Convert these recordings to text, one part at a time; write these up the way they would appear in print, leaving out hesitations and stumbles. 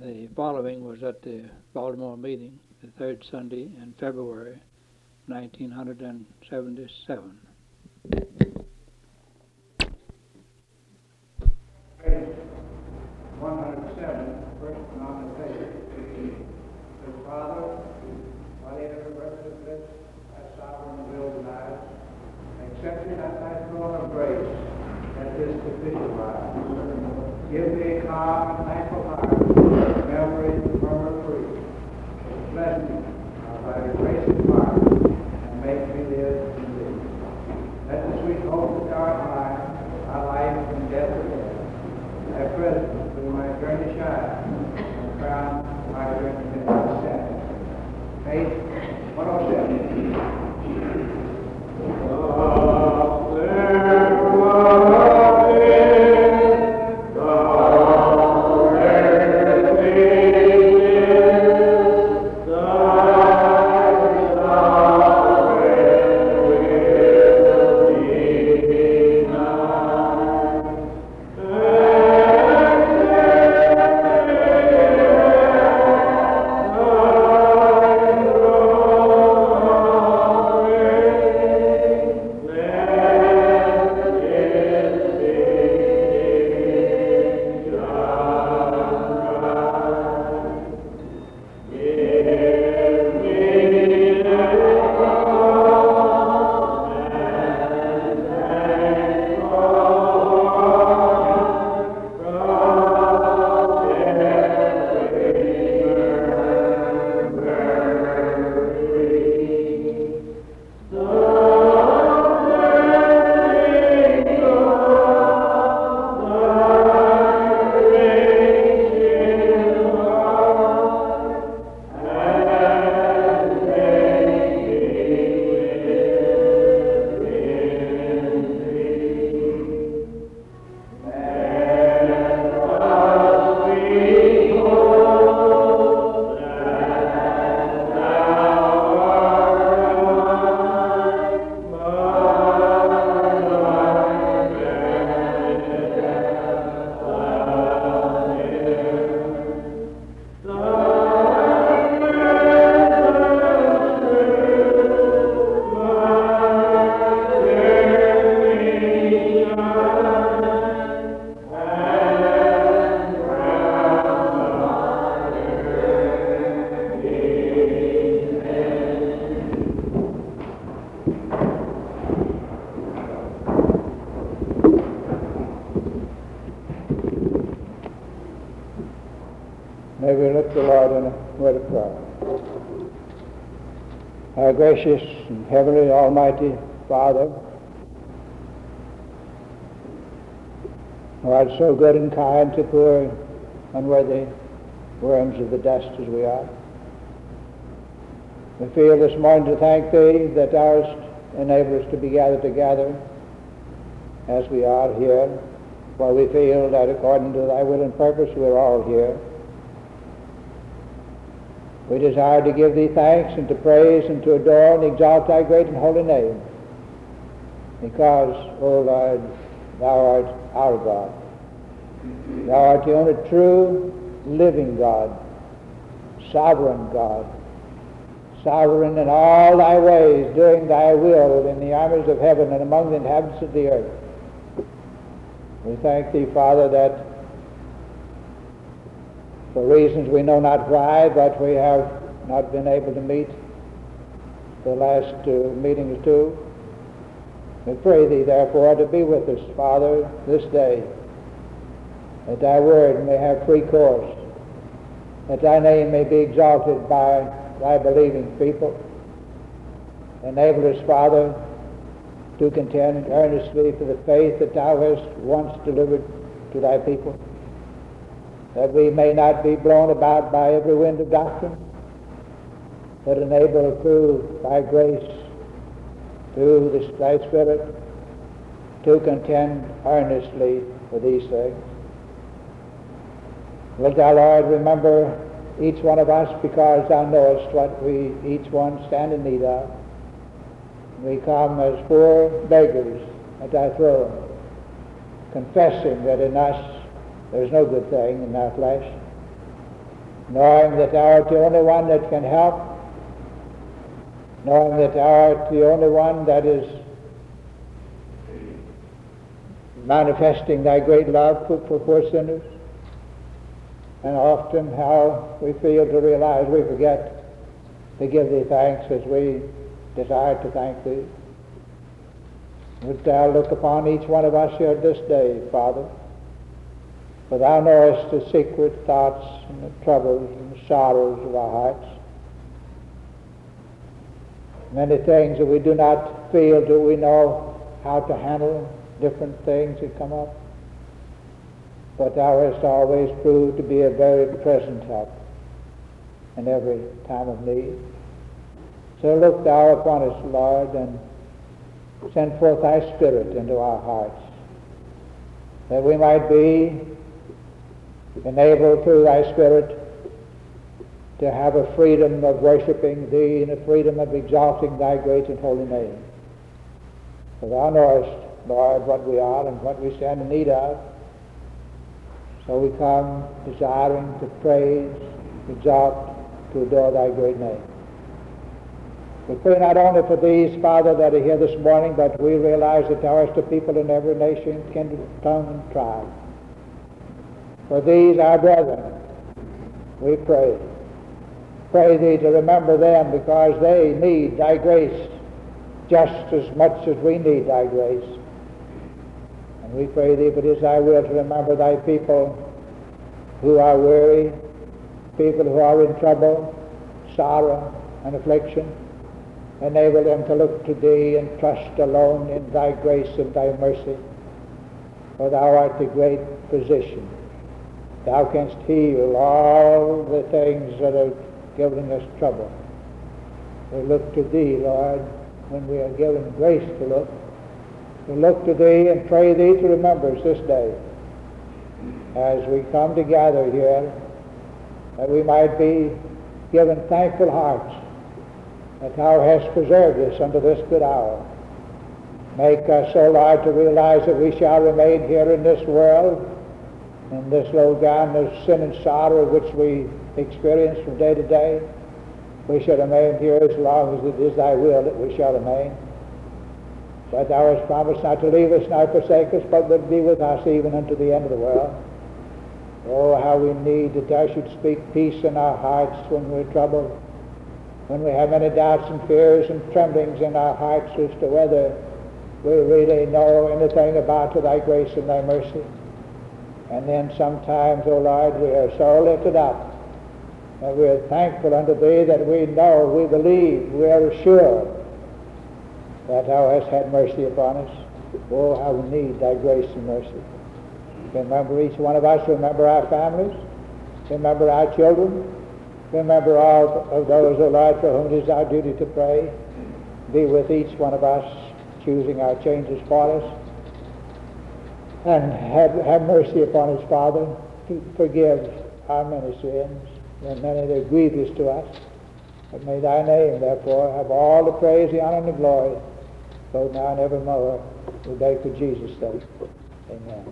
The following was at the Baltimore meeting, the third Sunday in February 1977. Page 107, first on the page. Says, Father, whatever represents thy sovereign will tonight, accept it at thy throne of grace at this official rise. Give me a calm and thankful heart, memory murmur free. Bless me by thy grace and heart, and make me live in thee. Let the sweet hope of our mind, our life from death to death, thy presence through my journey shine, and crown my journey success. Page 107. May we look to the Lord in a word of prayer. Our gracious and heavenly almighty Father, who art so good and kind to poor unworthy worms of the dust as we are, we feel this morning to thank Thee that Thou hast enabled us to be gathered together as we are here, for we feel that according to Thy will and purpose we're all here. We desire to give Thee thanks and to praise and to adore and exalt Thy great and holy name, because, O Lord, Thou art our God. Thou art the only true, living God, sovereign God, sovereign in all Thy ways, doing Thy will in the armies of heaven and among the inhabitants of the earth. We thank Thee, Father, that for reasons we know not why, but we have not been able to meet the last meeting or two. We pray Thee, therefore, to be with us, Father, this day, that Thy word may have free course, that Thy name may be exalted by Thy believing people. Enable us, Father, to contend earnestly for the faith that Thou hast once delivered to Thy people, that we may not be blown about by every wind of doctrine, but enable through Thy grace, through Thy Spirit, to contend earnestly for these things. Wilt Thou, Lord, remember each one of us, because Thou knowest what we each one stand in need of. We come as poor beggars at Thy throne, confessing that in us there is no good thing in our flesh, knowing that thou art the only one that can help, knowing that thou art the only one that is manifesting thy great love for poor sinners. And often how we fail to realize, we forget to give thee thanks as we desire to thank thee. Would thou look upon each one of us here this day, Father, for thou knowest the secret thoughts and the troubles and the sorrows of our hearts. Many things that we do not feel, do we know how to handle different things that come up. But thou hast always proved to be a very present help in every time of need. So look thou upon us, Lord, and send forth thy Spirit into our hearts, that we might be enabled through thy Spirit to have a freedom of worshiping thee and a freedom of exalting thy great and holy name. For thou knowest, Lord, what we are and what we stand in need of. So we come desiring to praise, exalt, to adore thy great name. We pray not only for these, Father, that are here this morning, but we realize that thou hast a people in every nation, kindred, tongue, and tribe. For these, our brethren, we pray. Pray thee to remember them, because they need thy grace just as much as we need thy grace. And we pray thee, if it is thy will, to remember thy people who are weary, people who are in trouble, sorrow, and affliction. Enable them to look to thee and trust alone in thy grace and thy mercy. For thou art the great physician. Thou canst heal all the things that are giving us trouble. We look to thee, Lord, when we are given grace to look. We look to thee and pray thee to remember us this day as we come together here, that we might be given thankful hearts that thou hast preserved us unto this good hour. Make us, O Lord, to realize that we shall remain here in this world, in this low ground of sin and sorrow which we experience from day to day. We shall remain here as long as it is thy will that we shall remain. But thou hast promised not to leave us, nor forsake us, but would be with us even unto the end of the world. Oh, how we need that thou should speak peace in our hearts when we're troubled, when we have many doubts and fears and tremblings in our hearts as to whether we really know anything about thy grace and thy mercy. And then sometimes, O Lord, we are so lifted up that we are thankful unto thee that we know, we believe, we are assured that thou hast had mercy upon us. Oh, how we need thy grace and mercy. Remember each one of us, remember our families, remember our children, remember all of those, O Lord, for whom it is our duty to pray. Be with each one of us, choosing our changes for us. And have mercy upon us, Father, to forgive our many sins, and many that are grievous to us. But may thy name, therefore, have all the praise, the honor, and the glory, both now and evermore. We beg for Jesus' sake. Amen.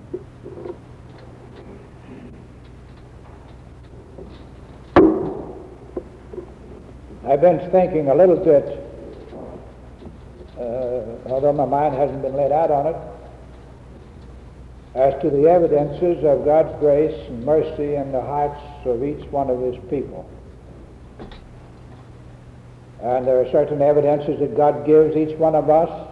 I've been thinking a little bit, although my mind hasn't been laid out on it, as to the evidences of God's grace and mercy in the hearts of each one of his people. And there are certain evidences that God gives each one of us.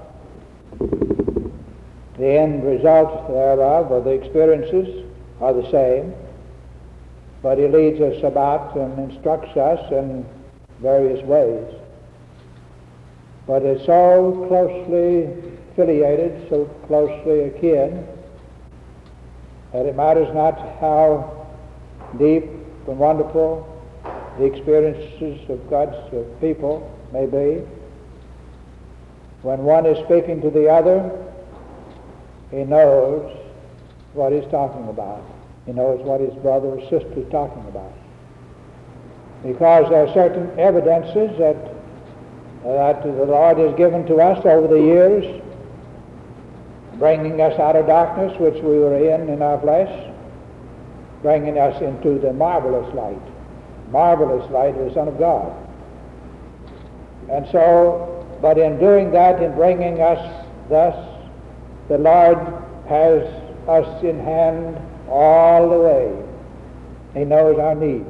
The end result thereof, or the experiences, are the same, but he leads us about and instructs us in various ways. But it's so closely affiliated, so closely akin, that it matters not how deep and wonderful the experiences of God's people may be. When one is speaking to the other, he knows what he's talking about. He knows what his brother or sister is talking about. Because there are certain evidences that the Lord has given to us over the years, bringing us out of darkness which we were in our flesh, bringing us into the marvelous light marvelous light of the Son of God. And so, but in doing that, in bringing us thus, the Lord has us in hand all the way. He knows our needs.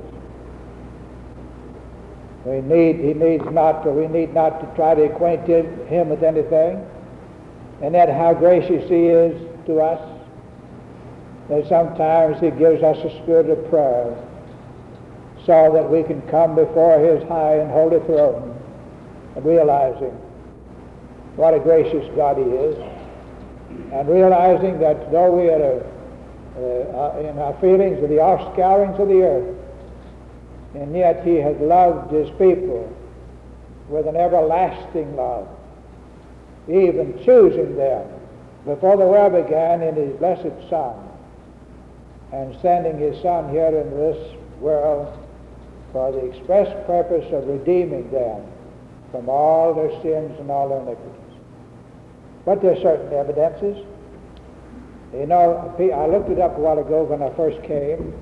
We need not to try to acquaint him with anything. And yet how gracious he is to us, that sometimes he gives us a spirit of prayer so that we can come before his high and holy throne, realizing what a gracious God he is, and realizing that though we are in our feelings of the offscourings of the earth, and yet he has loved his people with an everlasting love, even choosing them before the world began in his blessed Son, and sending his Son here in this world for the express purpose of redeeming them from all their sins and all their iniquities. But there are certain evidences. You know, I looked it up a while ago when I first came,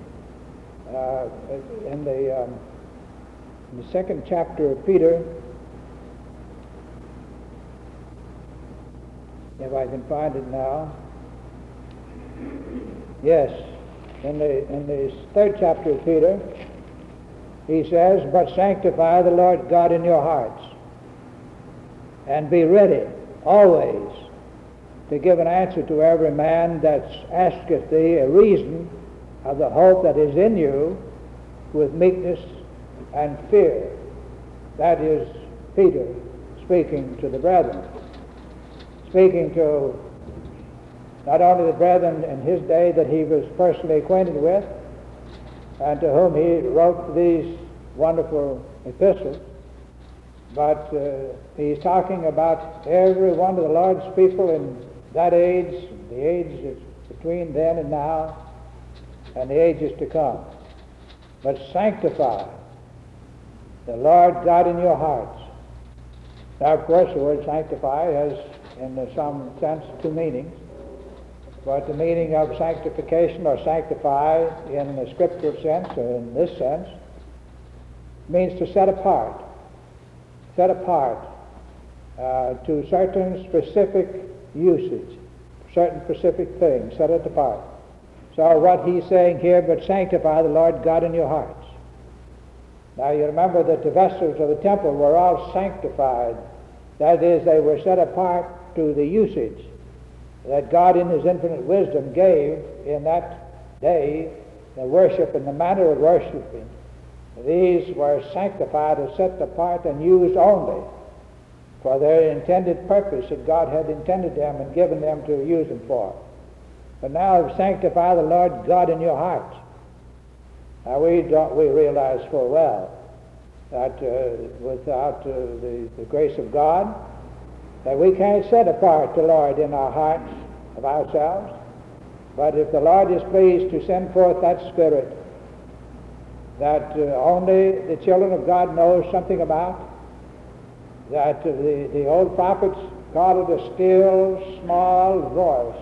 in the second chapter of Peter, if I can find it now. Yes, in the third chapter of Peter, he says, "But sanctify the Lord God in your hearts, and be ready always to give an answer to every man that asketh thee a reason of the hope that is in you with meekness and fear." That is Peter speaking to the brethren, speaking to not only the brethren in his day that he was personally acquainted with, and to whom he wrote these wonderful epistles, but he's talking about every one of the Lord's people in that age, the age that's between then and now, and the ages to come. But sanctify the Lord God in your hearts. Now, of course, the word sanctify has, in some sense, two meanings. But the meaning of sanctification or sanctify in the scriptural sense, or in this sense, means to set apart. Set apart to certain specific usage, certain specific things, set it apart. So what he's saying here, but sanctify the Lord God in your hearts. Now you remember that the vessels of the temple were all sanctified. That is, they were set apart to the usage that God in his infinite wisdom gave in that day, the worship and the manner of worshiping. These were sanctified and set apart and used only for their intended purpose that God had intended them and given them to use them for. But now sanctify the Lord God in your hearts. Now we realize full well that without the grace of God, that we can't set apart the Lord in our hearts of ourselves. But if the Lord is pleased to send forth that Spirit that only the children of God know something about, that the old prophets called it a still small voice.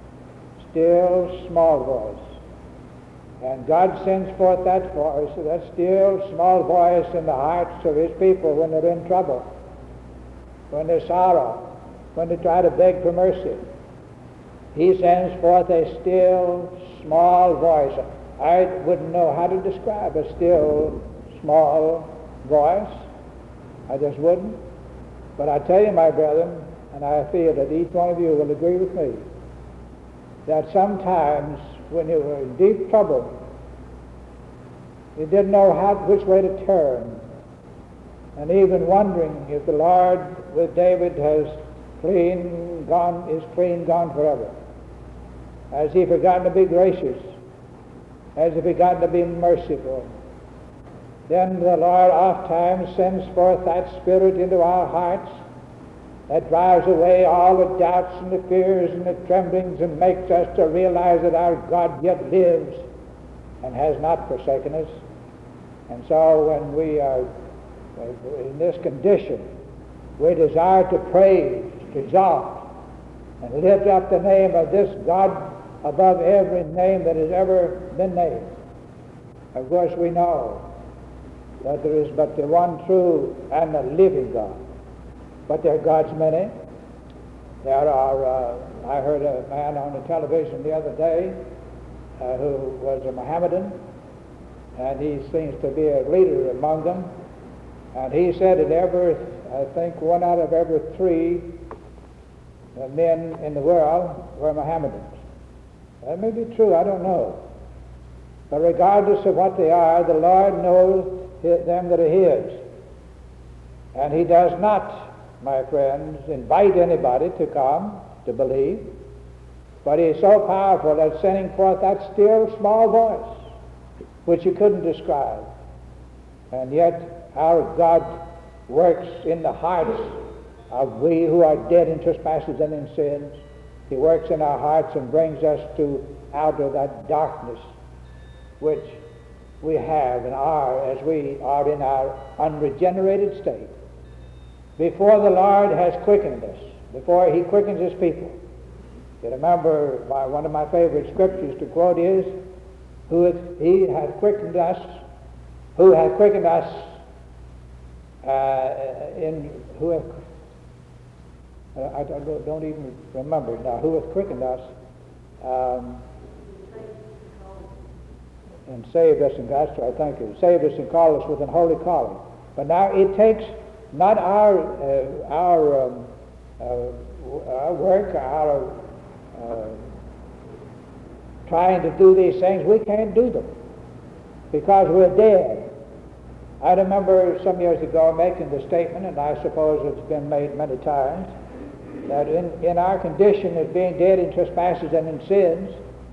Still small voice. And God sends forth that voice, that still small voice in the hearts of his people when they're in trouble, when they sorrow, when they try to beg for mercy. He sends forth a still small voice. I wouldn't know how to describe a still small voice. I just wouldn't. But I tell you, my brethren, and I feel that each one of you will agree with me, that sometimes when you were in deep trouble, you didn't know which way to turn, and even wondering if the Lord with David is clean gone forever. Has he forgotten to be gracious? Has he forgotten to be merciful? Then the Lord oft times sends forth that Spirit into our hearts that drives away all the doubts and the fears and the tremblings and makes us to realize that our God yet lives and has not forsaken us. And so when we are in this condition, we desire to praise, to exalt, and lift up the name of this God above every name that has ever been named. Of course, we know that there is but the one true and the living God. But there are gods many. There are, I heard a man on the television the other day who was a Mohammedan, and he seems to be a leader among them. And he said that I think 1 out of every 3 men in the world were Mohammedans. That may be true, I don't know. But regardless of what they are, the Lord knows them that are His. And He does not, my friends, invite anybody to come to believe, but He is so powerful at sending forth that still small voice, which you couldn't describe. And yet our God works in the hearts of we who are dead in trespasses and in sins. He works in our hearts and brings us out of that darkness which we have and are as we are in our unregenerated state. Before the Lord has quickened us, before He quickens His people. You remember one of my favorite scriptures to quote is, who hath quickened us I don't even remember now, who hath quickened us and saved us, and that's what I think it is, saved us and called us with an holy calling. But now it takes not our work, our trying to do these things. We can't do them because we're dead. I remember some years ago making the statement, and I suppose it's been made many times, that in our condition as being dead in trespasses and in sins,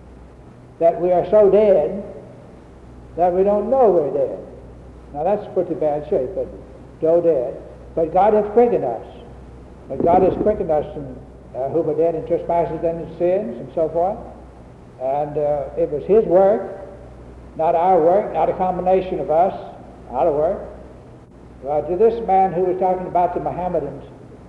that we are so dead that we don't know we're dead. Now that's pretty bad shape, but so dead. But God has quickened us. But God has quickened us who were dead in trespasses and in sins and so forth. And it was His work, not our work, not a combination of us, our work. But to this man who was talking about the Mohammedans,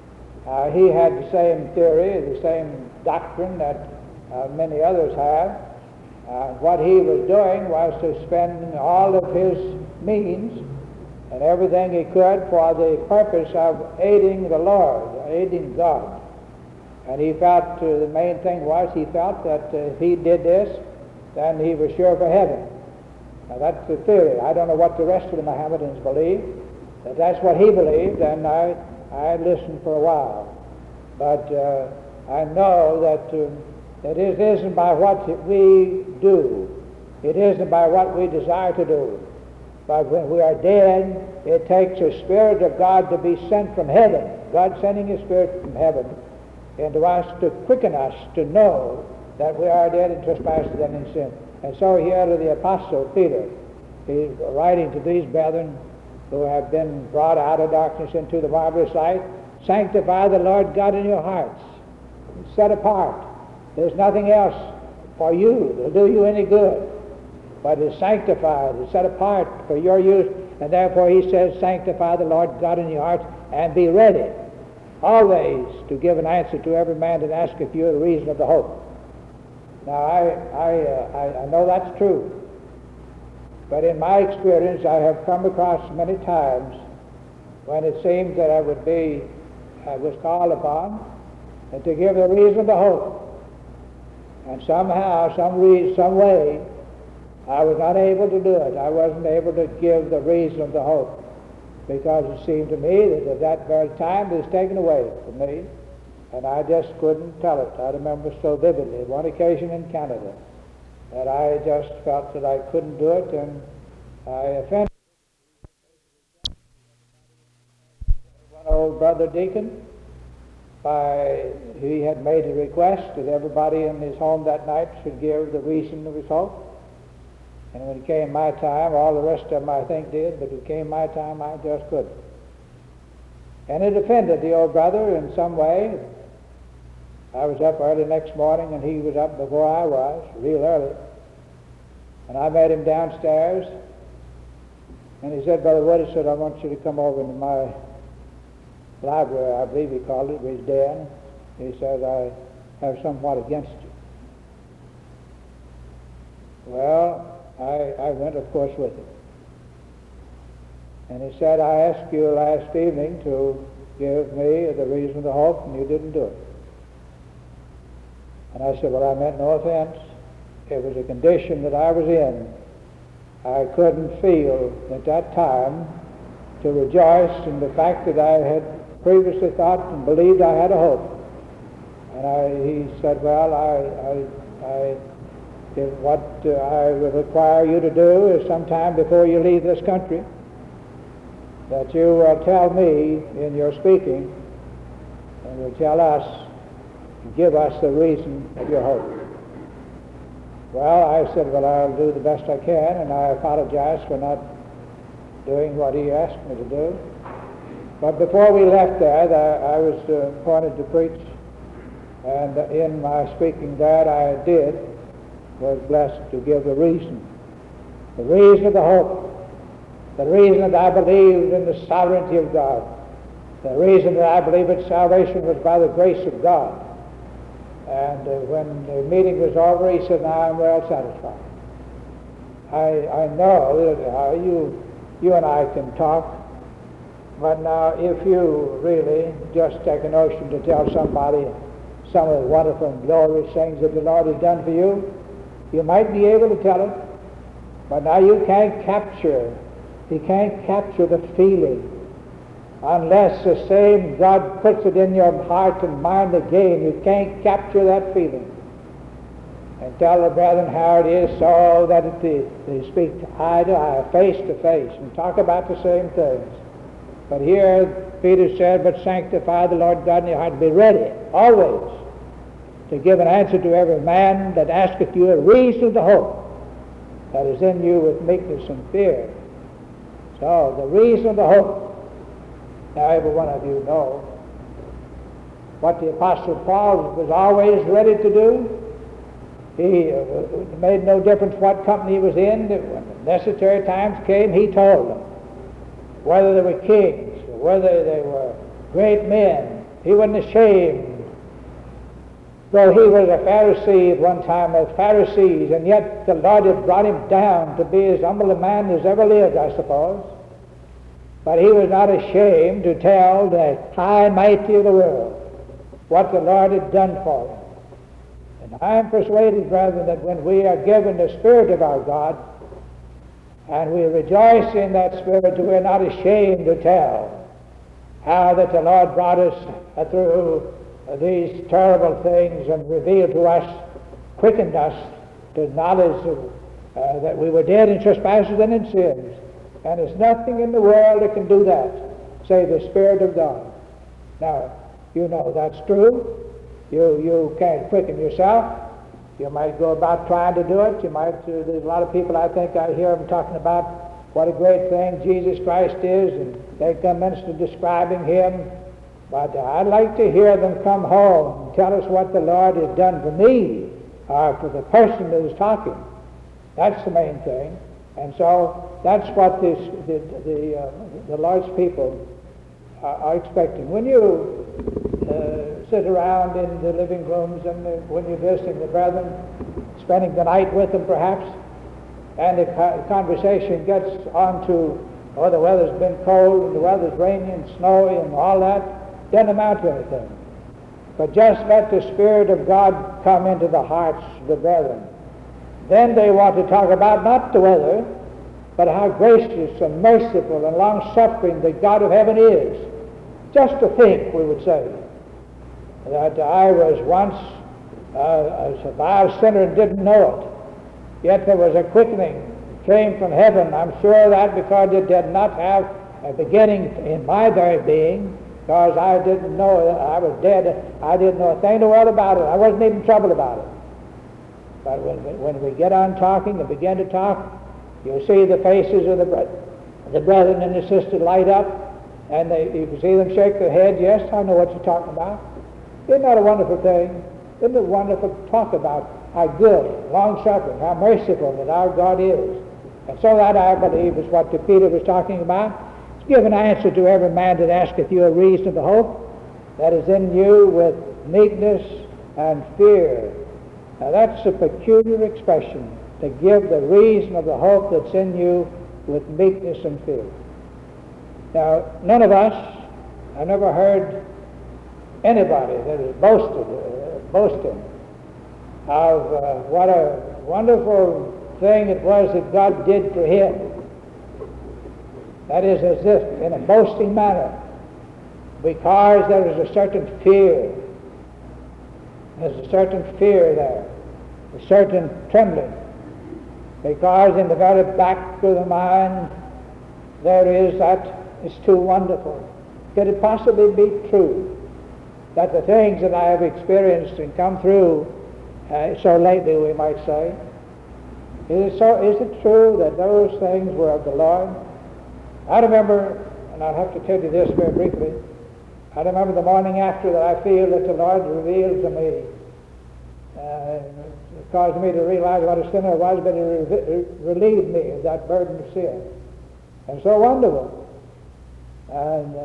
he had the same theory, the same doctrine that many others have. What he was doing was to spend all of his means and everything he could for the purpose of aiding the Lord, aiding God. And he felt, the main thing was, he felt that if he did this, then he was sure for heaven. Now that's the theory. I don't know what the rest of the Mohammedans believe, but that's what he believed, and I listened for a while. But I know that it isn't by what we do. It isn't by what we desire to do. But when we are dead, it takes a Spirit of God to be sent from heaven, God sending His Spirit from heaven into us to quicken us to know that we are dead in trespasses and in sin. And so here to the Apostle Peter, he's writing to these brethren who have been brought out of darkness into the marvelous light, sanctify the Lord God in your hearts, set apart. There's nothing else for you that'll do you any good, but it's sanctified, it's set apart for your use, and therefore he says, sanctify the Lord God in your hearts, and be ready always to give an answer to every man that asketh you the reason of the hope. Now I know that's true, but in my experience I have come across many times when it seemed that I was called upon to give a reason of the hope. And somehow, some way, I was not able to do it. I wasn't able to give the reason of the hope, because it seemed to me that at that very time it was taken away from me, and I just couldn't tell it. I remember so vividly one occasion in Canada that I just felt that I couldn't do it, and I offended one old brother deacon. He had made a request that everybody in his home that night should give the reason of his hope. And when it came my time, all the rest of them I think did, but when it came my time, I just couldn't. And it offended the old brother in some way. I was up early next morning, and he was up before I was, real early. And I met him downstairs, and he said, Brother Wood, he said, I want you to come over into my library, I believe he called it, his den. He says, I have somewhat against you. Well, I went, of course, with him. And he said, I asked you last evening to give me the reason of the hope, and you didn't do it. And I said, well, I meant no offense. It was a condition that I was in. I couldn't feel at that time to rejoice in the fact that I had previously thought and believed I had a hope. And he said, well, what I would require you to do is sometime before you leave this country, that you will tell me in your speaking, and will tell us, give us the reason of your hope. Well, I said, well, I'll do the best I can, and I apologize for not doing what he asked me to do. But before we left there, I was appointed to preach, and in my speaking that I was blessed to give the reason of the hope, the reason that I believed in the sovereignty of God, the reason that I believe that salvation was by the grace of God. And when the meeting was over, he said, now I'm well satisfied. I know that you and I can talk, but now if you really just take a notion to tell somebody some of the wonderful and glorious things that the Lord has done for you, you might be able to tell it, but now you can't capture the feeling unless the same God puts it in your heart and mind again. You can't capture that feeling and tell the brethren how it is, so that they speak eye to eye, face to face, and talk about the same things. But here Peter said, but sanctify the Lord God in your heart, and be ready always to give an answer to every man that asketh you a reason of the hope that is in you with meekness and fear. So the reason of the hope. Now every one of you know what the Apostle Paul was always ready to do. He made no difference what company he was in. When the necessary times came, he told them. Whether they were kings, or whether they were great men, he wasn't ashamed. Though he was a Pharisee at one time of Pharisees, and yet the Lord had brought him down to be as humble a man as ever lived, I suppose. But he was not ashamed to tell the high and mighty of the world what the Lord had done for him. And I am persuaded, brethren, that when we are given the Spirit of our God, and we rejoice in that Spirit, we are not ashamed to tell how that the Lord brought us through these terrible things and revealed to us, quickened us to knowledge that we were dead in trespasses and in sins. And there's nothing in the world that can do that, save the Spirit of God. Now, you know that's true. You can't quicken yourself. You might go about trying to do it. There's a lot of people, I think, I hear them talking about what a great thing Jesus Christ is, and they commence to describing him. But I'd like to hear them come home and tell us what the Lord has done for me, or for the person that is talking. That's the main thing. And so that's what the Lord's people are expecting. When you sit around in the living rooms and when you're visiting the brethren, spending the night with them perhaps, and the conversation gets on to, oh, the weather's been cold and the weather's rainy and snowy and all that, doesn't amount to anything. But just let the Spirit of God come into the hearts of the brethren. Then they want to talk about not the weather, but how gracious and merciful and long-suffering the God of heaven is. Just to think, we would say, that I was once a vile sinner and didn't know it. Yet there was a quickening that came from heaven. I'm sure of that, because it did not have a beginning in my very being, because I didn't know that I was dead. I didn't know a thing in the world about it. I wasn't even troubled about it. But when we get on talking and begin to talk, you'll see the faces of the brethren and the sisters light up, and you can see them shake their heads. Yes, I know what you're talking about. Isn't that a wonderful thing? Isn't it wonderful to talk about how good, long-suffering, how merciful that our God is? And so that, I believe, is what Peter was talking about. Give an answer to every man that asketh you a reason of the hope that is in you with meekness and fear. Now that's a peculiar expression, to give the reason of the hope that's in you with meekness and fear. Now, none of us, I never heard anybody that has boasting of what a wonderful thing it was that God did for him. That is, as if in a boasting manner, because there is a certain fear. There's a certain fear there, a certain trembling, because in the very back of the mind there is that it's too wonderful. Could it possibly be true that the things that I have experienced and come through so lately, we might say, is it true that those things were of the Lord? I remember, and I'll have to tell you this very briefly, I remember the morning after that I feel that the Lord revealed to me, it caused me to realize what a sinner I was, but it relieved me of that burden of sin. And so wonderful. And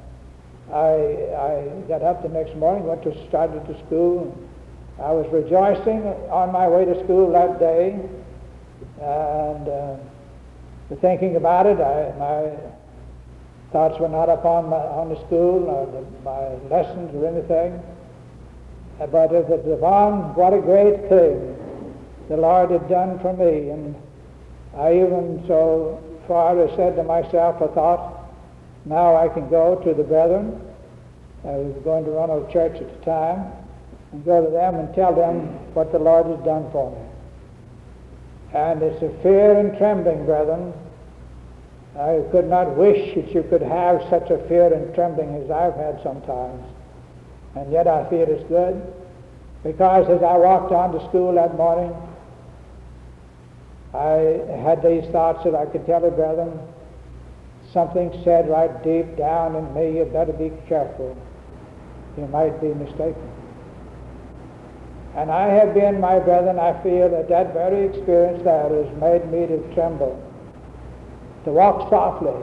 I got up the next morning, started to school. And I was rejoicing on my way to school that day, and thinking about it, my thoughts were not upon the school or my lessons or anything, but it was upon what a great thing the Lord had done for me. And I even so far as said to myself, I thought, now I can go to the brethren. I was going to Roanoke Church at the time, and go to them and tell them what the Lord has done for me. And it's a fear and trembling, brethren. I could not wish that you could have such a fear and trembling as I've had sometimes. And yet I feel it's good, because as I walked on to school that morning, I had these thoughts that I could tell the brethren. Something said right deep down in me, you better be careful. You might be mistaken. And I have been, my brethren, I feel that that very experience there has made me to tremble, to walk softly,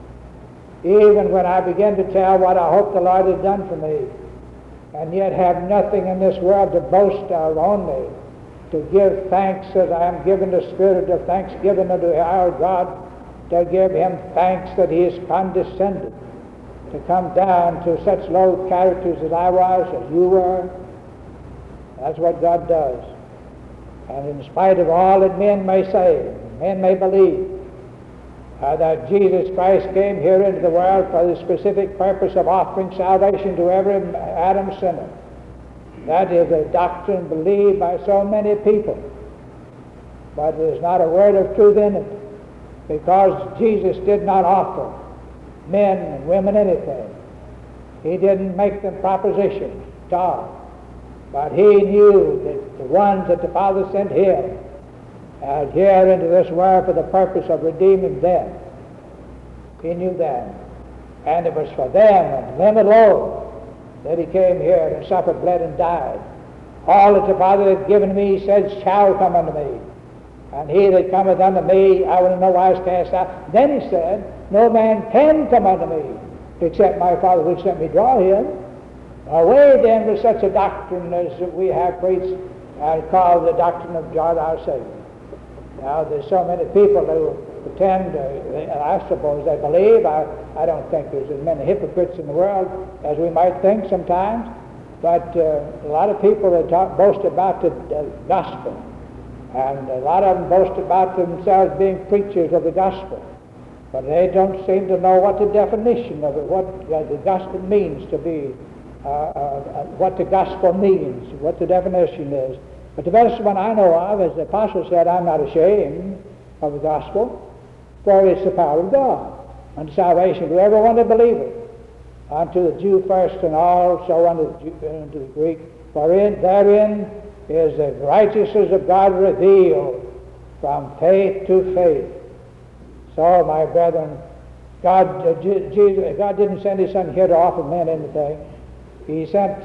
even when I begin to tell what I hope the Lord has done for me, and yet have nothing in this world to boast of, only to give thanks as I am given the spirit of thanksgiving unto our God, to give him thanks that he has condescended to come down to such low characters as I was, as you were. That's what God does. And in spite of all that men may say, men may believe, that Jesus Christ came here into the world for the specific purpose of offering salvation to every Adam sinner. That is a doctrine believed by so many people, but there's not a word of truth in it, because Jesus did not offer men and women anything. He didn't make them propositions at all, but he knew that the ones that the Father sent him here into this world for the purpose of redeeming them. He knew that. And it was for them and them alone that he came here and suffered, bled, and died. All that the Father hath given me, he said, shall come unto me. And he that cometh unto me, I will in no wise cast out. Then he said, no man can come unto me, except my Father which sent me draw him. Away then with such a doctrine as we have preached and called the doctrine of God our Savior. Now, there's so many people who pretend, I suppose they believe. I don't think there's as many hypocrites in the world as we might think sometimes, but a lot of people that boast about the gospel, and a lot of them boast about themselves being preachers of the gospel, but they don't seem to know what the definition of it, what the gospel means to be, what the gospel means, what the definition is. But the best one I know of, as the apostle said, I'm not ashamed of the gospel, for it's the power of God unto salvation to everyone that believeth, unto the Jew first, and also unto the Greek. For therein is the righteousness of God revealed from faith to faith. So, my brethren, God didn't send his Son here to offer men anything. He sent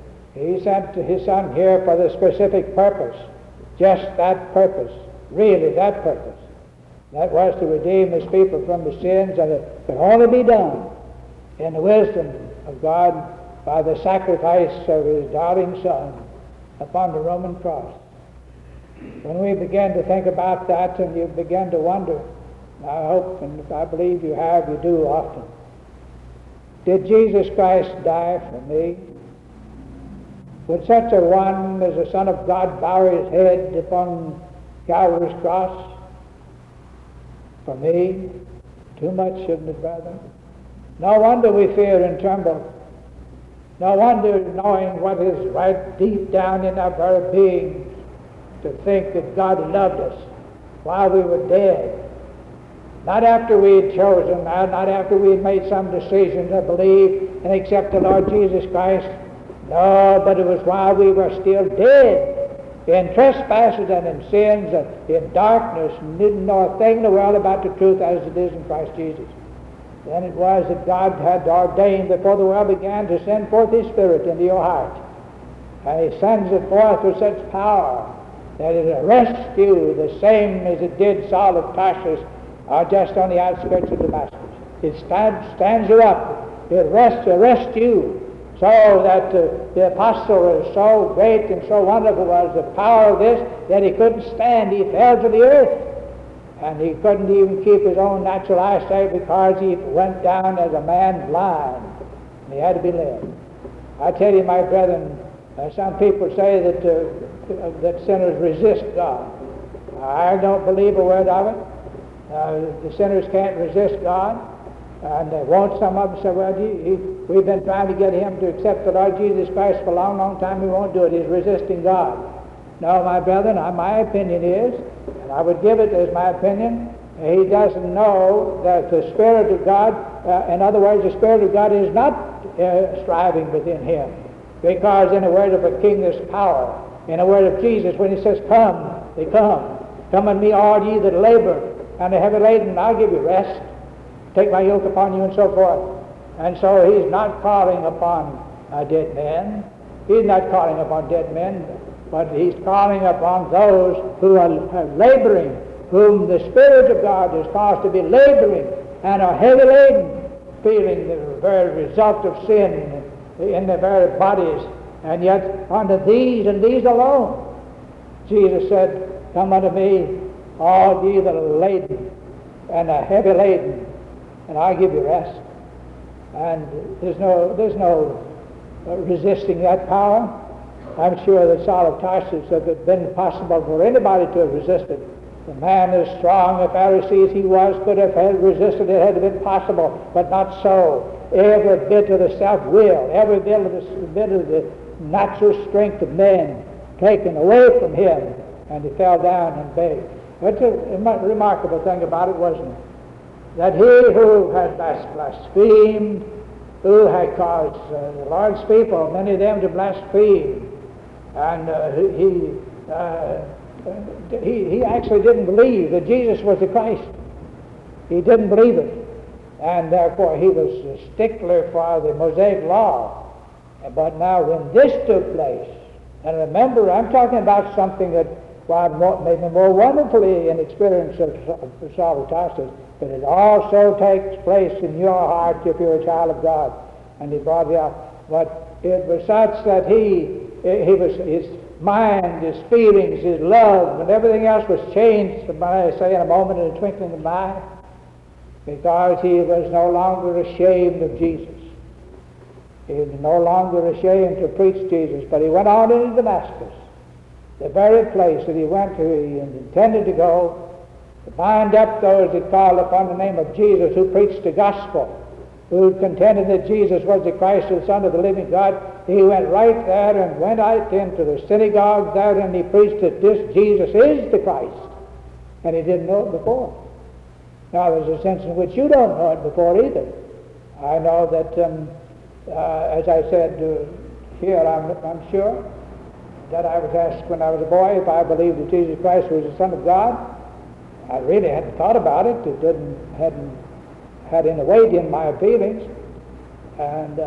his Son here for the specific purpose, just that purpose, really that purpose. That was to redeem his people from the sins, and it could only be done in the wisdom of God by the sacrifice of his darling Son upon the Roman cross. When we begin to think about that, and you begin to wonder, I hope and I believe you do often, Did Jesus Christ die for me? Would such a one as the Son of God bow his head upon Calvary's cross for me? Too much, shouldn't it, brethren? No wonder we fear and tremble. No wonder, knowing what is right deep down in our very being, to think that God loved us while we were dead. Not after we had chosen, not after we had made some decision to believe and accept the Lord Jesus Christ. No, but it was while we were still dead in trespasses and in sins and in darkness, and didn't know a thing in the world about the truth as it is in Christ Jesus. Then it was that God had ordained before the world began to send forth His Spirit into your heart. And He sends it forth with such power that it arrests you the same as it did Saul of Tarsus, just on the outskirts of Damascus. It stands you up. It arrests you, so that the apostle is so great and so wonderful was the power of this that he couldn't stand. He fell to the earth. And he couldn't even keep his own natural eyesight because he went down as a man blind. And he had to be led. I tell you, my brethren, some people say that sinners resist God. I don't believe a word of it. The sinners can't resist God. And they won't. Some of them say, well, we've been trying to get him to accept the Lord Jesus Christ for a long, long time. He won't do it. He's resisting God. No, my brethren, my opinion is, and I would give it as my opinion, he doesn't know that the Spirit of God, in other words, the Spirit of God is not striving within him. Because in the word of a king there's power. In the word of Jesus, when he says, come, they come. Come unto me, all ye that labor and are heavy laden, and I'll give you rest. Take my yoke upon you, and so forth. And so he's not calling upon dead men. He's not calling upon dead men, but he's calling upon those who are laboring, whom the Spirit of God has caused to be laboring and are heavy laden, feeling the very result of sin in their very bodies. And yet unto these and these alone, Jesus said, come unto me, all ye that are laden and are heavy laden, and I'll give you rest. And there's no resisting that power. I'm sure that Saul of Tarsus, if it had been possible for anybody to have resisted, the man as strong a Pharisee as he was could have resisted it had it been possible, but not so. Every bit of the self-will, every bit of the natural strength of men taken away from him, and he fell down and begged. But a remarkable thing about it, wasn't it? That he who had blasphemed, who had caused the Lord's people, many of them, to blaspheme, and he actually didn't believe that Jesus was the Christ. He didn't believe it, and therefore he was a stickler for the Mosaic law. But now when this took place, and remember, I'm talking about something that God made me more wonderfully in experience of Saul of Tarsus, but it also takes place in your heart if you're a child of God. And he brought you up. But it was such that his mind, his feelings, his love, and everything else was changed, I say, in a moment, in a twinkling of an eye, because he was no longer ashamed of Jesus. He was no longer ashamed to preach Jesus, but he went on into Damascus, the very place that he went to, he intended to go, to bind up those that called upon the name of Jesus, who preached the gospel, who contended that Jesus was the Christ, the Son of the living God. He went right there and went out into the synagogue there, and he preached that this Jesus is the Christ, and he didn't know it before. Now there's a sense in which you don't know it before either. I know that, as I said here, I'm sure that I was asked when I was a boy if I believed that Jesus Christ was the Son of God. I really hadn't thought about it. It hadn't had any weight in my feelings, and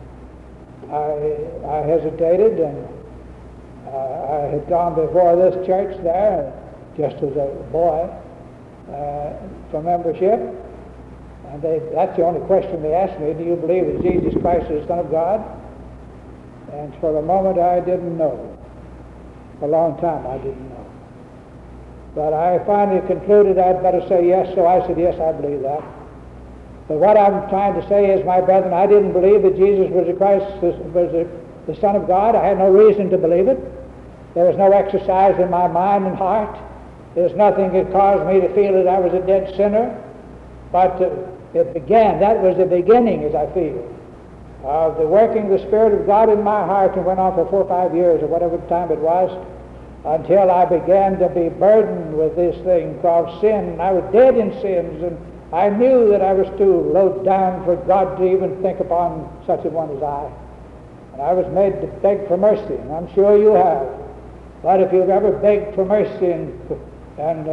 I hesitated, and I had gone before this church there, just as a boy, for membership, and that's the only question they asked me: do you believe that Jesus Christ is the Son of God? And for the moment I didn't know. For a long time I didn't know. But I finally concluded I'd better say yes, so I said, yes, I believe that. But what I'm trying to say is, my brethren, I didn't believe that Jesus was the Christ, was the Son of God. I had no reason to believe it. There was no exercise in my mind and heart. There's nothing that caused me to feel that I was a dead sinner. But it began, that was the beginning, as I feel, of the working of the Spirit of God in my heart, and went on for 4 or 5 years, or whatever time it was, until I began to be burdened with this thing called sin. I was dead in sins, and I knew that I was too low down for God to even think upon such a one as I. And I was made to beg for mercy, and I'm sure you have. But if you've ever begged for mercy and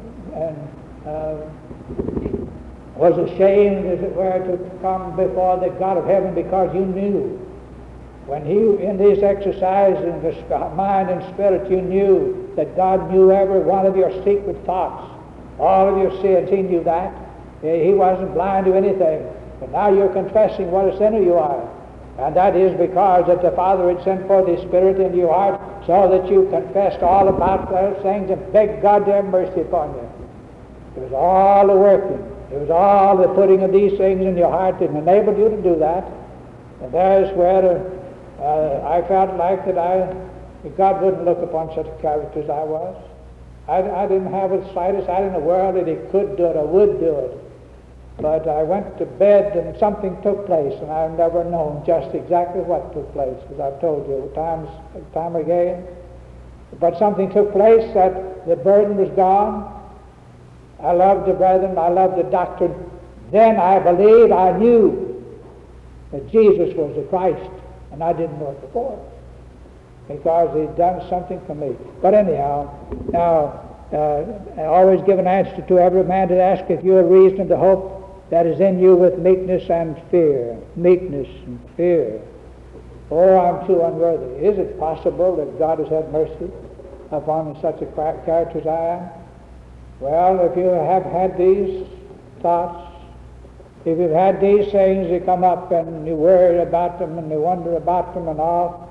was ashamed, as it were, to come before the God of heaven, because you knew, when you, in this exercise in the mind and spirit, you knew that God knew every one of your secret thoughts, all of your sins. He knew that. He wasn't blind to anything. But now you're confessing what a sinner you are. And that is because that the Father had sent forth His Spirit into your heart, so that you confessed all about those things and begged God to have mercy upon you. It was all the working. It was all the putting of these things in your heart that enabled you to do that. And there's where I felt like that God wouldn't look upon such a character as I was. I didn't have the slightest idea in the world that He could do it or would do it. But I went to bed and something took place, and I've never known just exactly what took place, as I've told you time again. But something took place, that the burden was gone. I loved the brethren, I loved the doctrine. Then I believed, I knew that Jesus was the Christ, and I didn't know it before, because He'd done something for me. But anyhow, now, I always give an answer to every man that asks if you have reason to hope that is in you with meekness and fear. Meekness and fear. Oh, I'm too unworthy. Is it possible that God has had mercy upon such a character as I am? Well, if you have had these thoughts, if you've had these things that come up and you worry about them and you wonder about them and all,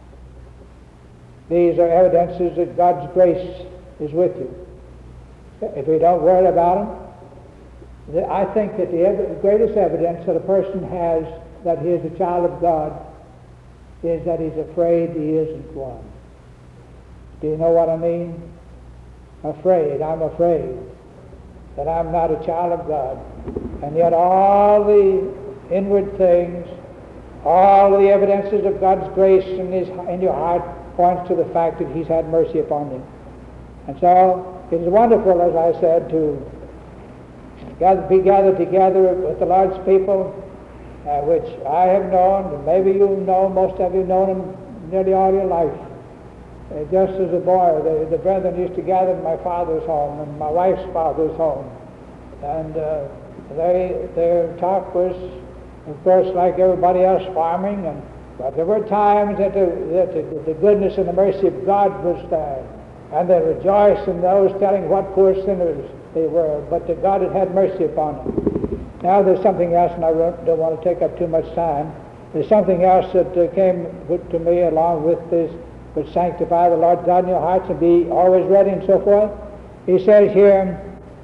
these are evidences that God's grace is with you. If you don't worry about them, I think that the greatest evidence that a person has that he is a child of God is that he's afraid he isn't one. Do you know what I mean? Afraid. I'm afraid that I'm not a child of God. And yet all the inward things, all the evidences of God's grace in your heart points to the fact that He's had mercy upon you. And so it is wonderful, as I said, to be gathered together with the Lord's people, which I have known, and maybe you know, most of you know them nearly all your life. Just as a boy, the brethren used to gather in my father's home and my wife's father's home. And their talk was, of course, like everybody else, farming. But there were times that the goodness and the mercy of God was there. And they rejoiced in those telling what poor sinners they were, but that God had mercy upon them. Now there's something else, and I don't want to take up too much time. There's something else that came to me along with this, which sanctify the Lord God in your hearts and be always ready and so forth. He says here,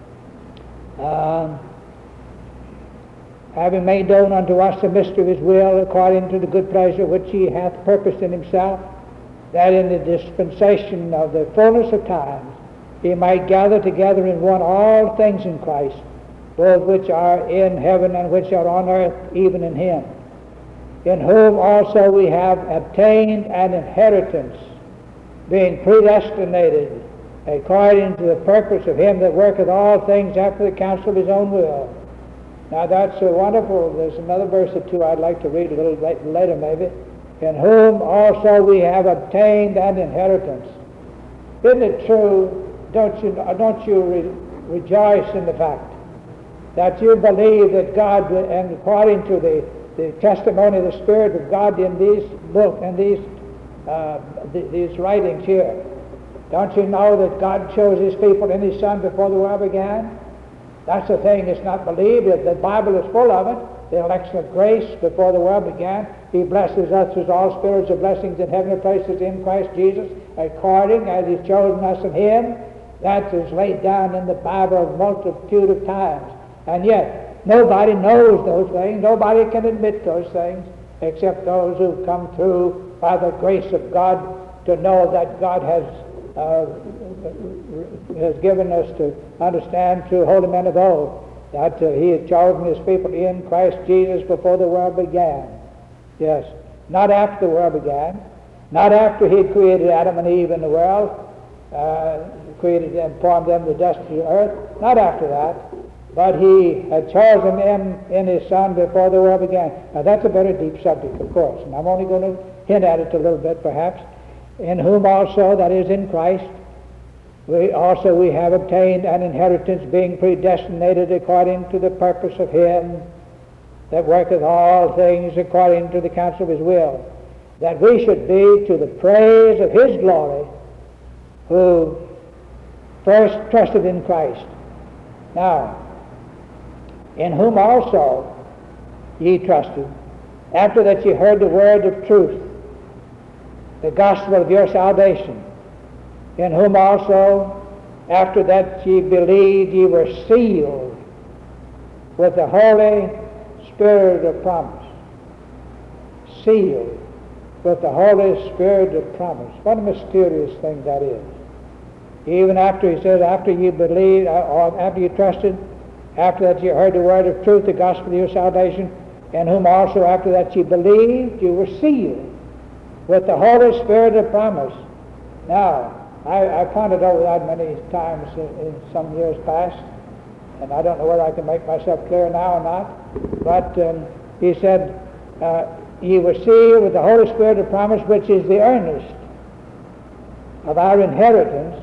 having made known unto us the mystery of His will, according to the good pleasure which He hath purposed in Himself, that in the dispensation of the fullness of times He might gather together in one all things in Christ, both which are in heaven and which are on earth, even in Him, in whom also we have obtained an inheritance, being predestinated according to the purpose of Him that worketh all things after the counsel of His own will. Now that's wonderful. There's another verse or two I'd like to read a little later maybe. In whom also we have obtained an inheritance. Isn't it true? Don't you rejoice in the fact that you believe that God, and according to the testimony of the Spirit of God in these books and these writings here, don't you know that God chose His people in His Son before the world began? That's the thing that's not believed. The Bible is full of it. The election of grace before the world began. He blesses us with all spiritual blessings in heavenly places in Christ Jesus, according as He's chosen us in Him. That is laid down in the Bible a multitude of times. And yet, Nobody knows those things. Nobody can admit those things except those who come through by the grace of God to know that God has given us to understand through holy men of old that He had chosen His people in Christ Jesus before the world began. Yes, not after the world began, not after He had created Adam and Eve in the world, created them, formed them the dust of the earth, not after that, but He had chosen them in His Son before the world began. Now that's a very deep subject, of course, and I'm only going to hint at it a little bit perhaps. In whom also, that is in Christ, we have obtained an inheritance, being predestinated according to the purpose of Him that worketh all things according to the counsel of His will, that we should be to the praise of His glory, who first trusted in Christ. Now, in whom also ye trusted, after that ye heard the word of truth, the gospel of your salvation, in whom also, after that ye believed, ye were sealed with the Holy Spirit of promise. Sealed with the Holy Spirit of promise. What a mysterious thing that is. Even after he says, after you believed, or after you trusted, after that you heard the word of truth, the gospel of your salvation, in whom also after that you believed, you were sealed with the Holy Spirit of promise. Now, I pondered over that many times in some years past, and I don't know whether I can make myself clear now or not, but he said, ye were sealed with the Holy Spirit of promise, which is the earnest of our inheritance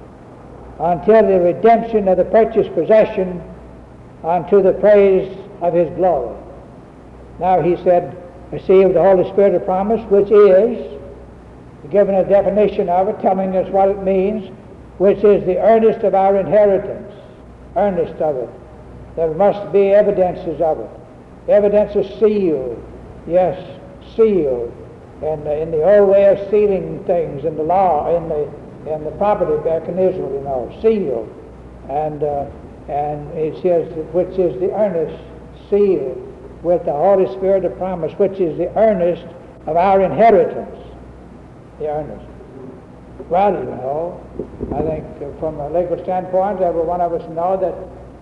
until the redemption of the purchased possession unto the praise of His glory. Now he said, received the Holy Spirit of promise, which is, given a definition of it, telling us what it means, which is the earnest of our inheritance. Earnest of it. There must be evidences of it. Evidence is sealed. Yes, sealed. And in the old way of sealing things, in the law, in the property back in Israel, you know, sealed. And it says, which is the earnest, sealed with the Holy Spirit of promise, which is the earnest of our inheritance. The earnest. Well, you know, I think from a legal standpoint, every one of us know that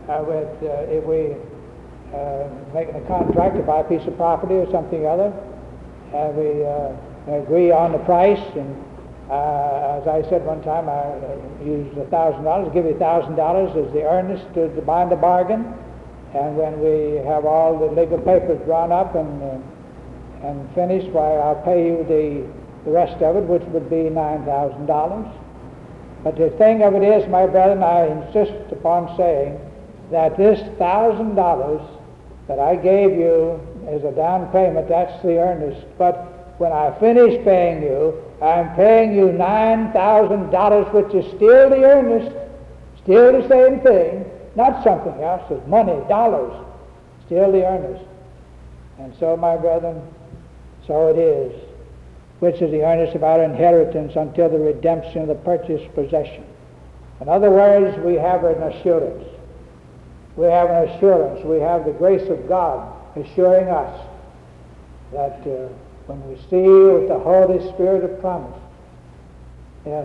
if we making a contract to buy a piece of property or something or other, we agree on the price, and as I said one time, I used $1,000, give you $1,000 as the earnest to bind the bargain, and when we have all the legal papers drawn up and finished, why, I'll pay you the rest of it, which would be $9,000. But the thing of it is, my brethren, I insist upon saying that this $1,000 that I gave you as a down payment, that's the earnest. But when I finish paying you, I'm paying you $9,000, which is still the earnest, still the same thing, not something else. It's money, dollars, still the earnest. And so, my brethren, so it is, which is the earnest of our inheritance until the redemption of the purchased possession. In other words, we have an assurance. We have an assurance. We have the grace of God assuring us that when we seal with the Holy Spirit of promise, yes,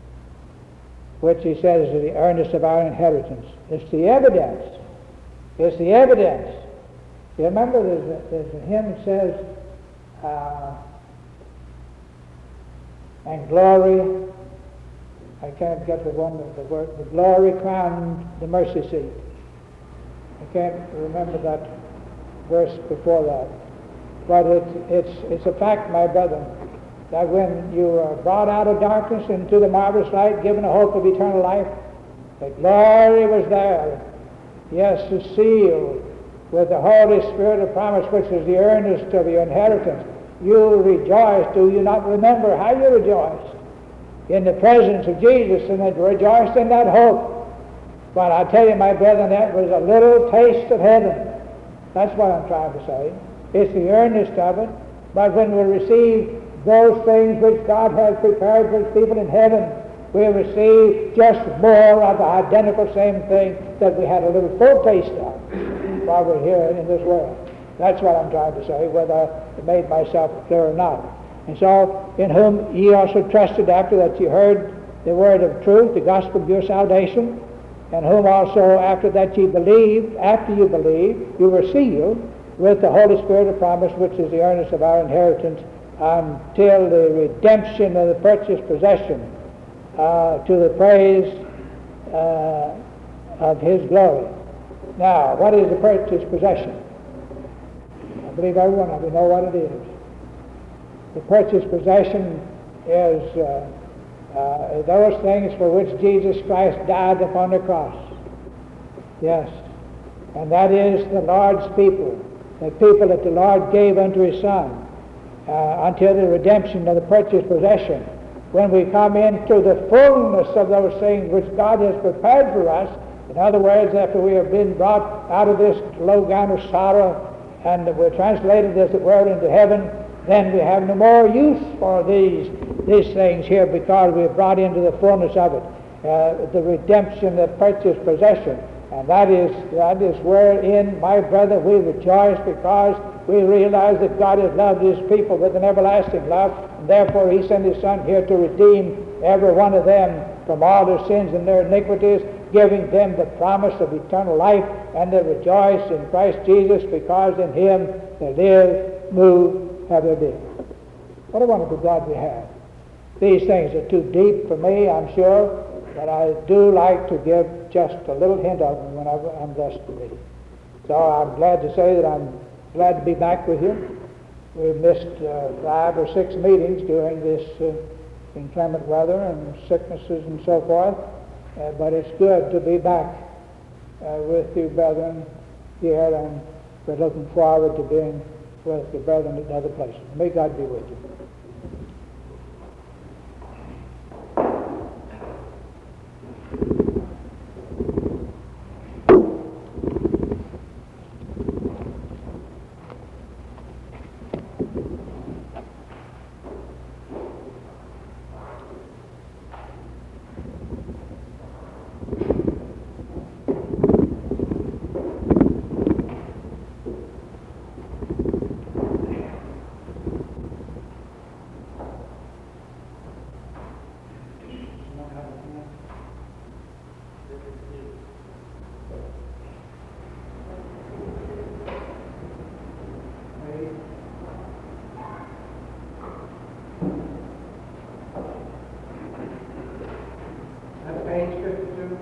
which he says is the earnest of our inheritance, it's the evidence. It's the evidence. You remember there's a hymn that says, and glory, I can't get the word, the glory crowned the mercy seat. I can't remember that verse before that. But it's a fact, my brethren, that when you are brought out of darkness into the marvelous light, given a hope of eternal life, the glory was there. Yes, it's sealed with the Holy Spirit of promise, which is the earnest of your inheritance. You rejoice. Do you not remember how you rejoiced in the presence of Jesus and then rejoiced in that hope? But I tell you, my brethren, that was a little taste of heaven. That's what I'm trying to say. It's the earnest of it. But when we receive those things which God has prepared for His people in heaven, we receive just more of the identical same thing that we had a little foretaste of. while we're here in this world. That's what I'm trying to say, whether I made myself clear or not. And so, in whom ye also trusted after that ye heard the word of truth, the gospel of your salvation, and whom also after that ye believed, after you believed, you were sealed with the Holy Spirit of promise, which is the earnest of our inheritance, until the redemption of the purchased possession, to the praise of his glory. Now, what is the purchased possession? I believe every one of you know what it is. The purchased possession is those things for which Jesus Christ died upon the cross. Yes. And that is the Lord's people, the people that the Lord gave unto his Son, until the redemption of the purchased possession. When we come into the fullness of those things which God has prepared for us, in other words, after we have been brought out of this low gown of sorrow and we're translated, as it were, into heaven, then we have no more use for these things here, because we're brought into the fullness of it, the redemption, the purchased possession. And that is wherein, my brother, we rejoice, because we realize that God has loved his people with an everlasting love, and therefore he sent his Son here to redeem every one of them from all their sins and their iniquities, giving them the promise of eternal life, and they rejoice in Christ Jesus, because in him they live, move, have their being. What a wonderful God we have. These things are too deep for me, I'm sure, but I do like to give just a little hint of them whenever I'm blessed to be. So I'm glad to say that I'm glad to be back with you. We've missed 5 or 6 meetings during this inclement weather and sicknesses and so forth, but it's good to be back with you, brethren, here, and we're looking forward to being with the brethren in other places. May God be with you. Page 52.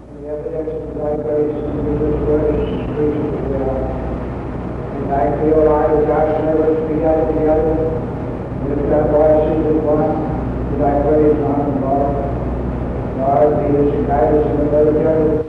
and the evidence of thy grace and Jesus Christ, preached to them. And thank thee, O Lord, as our servants be gathered together, lift our voices as one, to thy praise and honor, Lord. Lord, lead us and guide us in the better journey.